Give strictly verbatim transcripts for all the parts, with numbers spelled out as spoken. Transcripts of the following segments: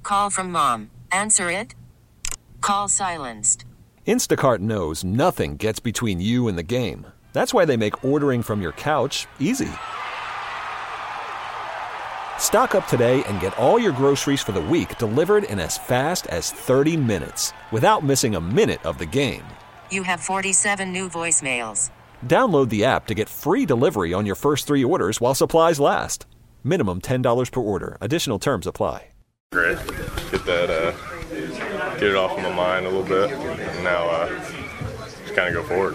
call from mom. Answer it. Call silenced. Instacart knows nothing gets between you and the game. That's why they make ordering from your couch easy. Stock up today and get all your groceries for the week delivered in as fast as thirty minutes without missing a minute of the game. You have forty-seven new voicemails. Download the app to get free delivery on your first three orders while supplies last. Minimum ten dollars per order. Additional terms apply. Great. Get that, uh, get it off of my mind a little bit, and now uh, just kind of go forward.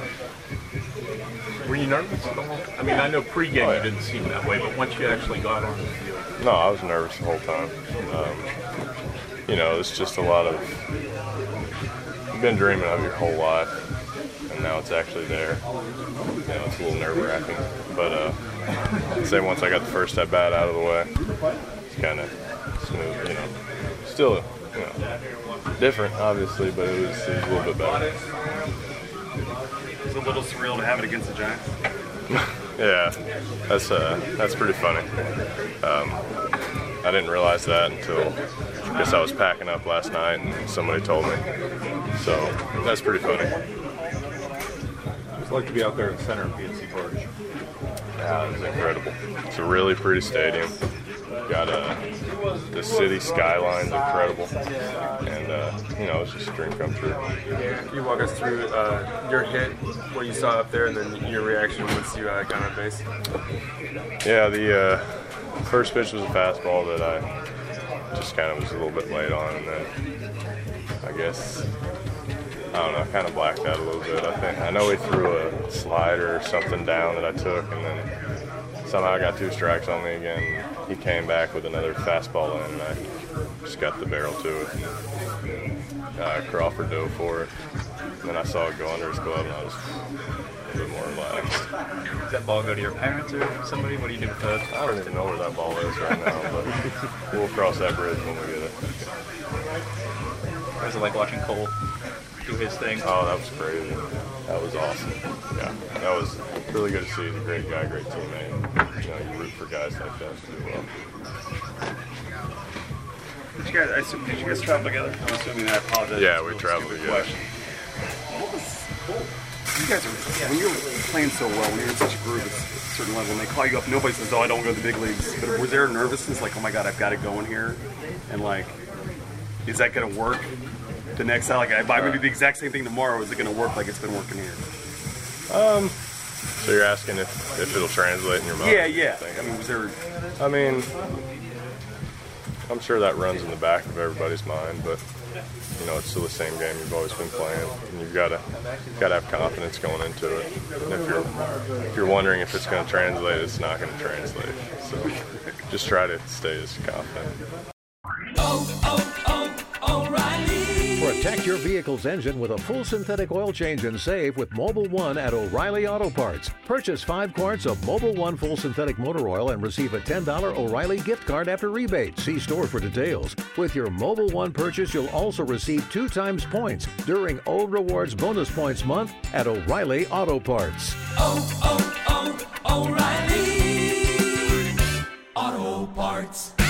Were you nervous at all? I mean, I know pregame oh, yeah. you didn't seem that way, but once you actually got on the field. No, I was nervous the whole time. Um, you know, it's just a lot of, you've been dreaming of your whole life, and now it's actually there. You know, it's a little nerve-wracking. But uh, I'd say once I got the first at-bat out of the way, it's kind of smooth, you know. Still, you know, different, obviously, but it was, it was a little bit better. It's a little surreal to have it against the Giants. Yeah, that's uh, that's pretty funny. Um, I didn't realize that until I guess I was packing up last night and somebody told me. So that's pretty funny. It's like to be out there in the center of P N C Park. Yeah, it was incredible. It's a really pretty stadium. Got a, the city skyline's incredible, and uh, you know, it's just a dream come true. Can you walk us through uh, your hit, what you saw up there, and then your reaction once you uh, got on base? Yeah, the uh, first pitch was a fastball that I just kind of was a little bit late on, and then I guess I don't know, I kind of blacked out a little bit. I think I know he threw a slider or something down that I took, and then somehow I got two strikes on me again. He came back with another fastball in, and I just got the barrel to it. Uh, Crawford dove for it. And then I saw it go under his glove, and I was a bit more relaxed. Does that ball go to your parents or somebody? What do you do with that? I don't even know where that ball is right now, but we'll cross that bridge when we get it. What was it like watching Cole do his thing? Oh, that was crazy. That was awesome. Yeah, that was really good to see. He's a great guy, great teammate. You know, you root for guys like that to do well. Did you guys, I assume, did you guys travel together? I'm assuming I apologize. Yeah, we traveled together. What was, you guys are, when you're playing so well, when you're in such a group at a certain level, and they call you up, nobody says, oh, I don't go to the big leagues. But was there nervousness, like, oh my God, I've got to go in here? And like, is that going to work the next time? Like, I'm going to do the exact same thing tomorrow. Is it going to work like it's been working here? Um, so you're asking if, if it'll translate in your mind? Yeah, yeah. I mean, was there... I mean, I'm sure that runs in the back of everybody's mind, but, you know, it's still the same game you've always been playing, and you've got to got to have confidence going into it. And if you're, if you're wondering if it's going to translate, it's not going to translate. So just try to stay as confident. Oh, oh, oh, O'Reilly. Protect your vehicle's engine with a full synthetic oil change and save with Mobil one at O'Reilly Auto Parts. Purchase five quarts of Mobil one full synthetic motor oil and receive a ten dollars O'Reilly gift card after rebate. See store for details. With your Mobil one purchase, you'll also receive two times points during O Rewards Bonus Points Month at O'Reilly Auto Parts. Oh, oh, oh, O'Reilly Auto Parts.